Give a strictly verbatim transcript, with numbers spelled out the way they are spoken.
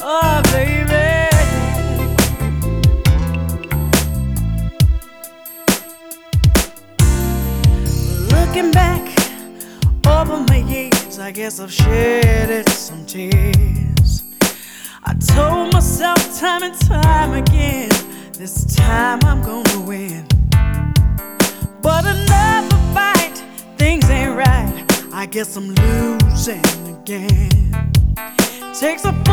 Oh, baby. Looking back over my years, I guess I've shedded some tears. I told myself time and time again, this time I'm gonna win. But another fight, things ain't right, I guess I'm losing again. Takes a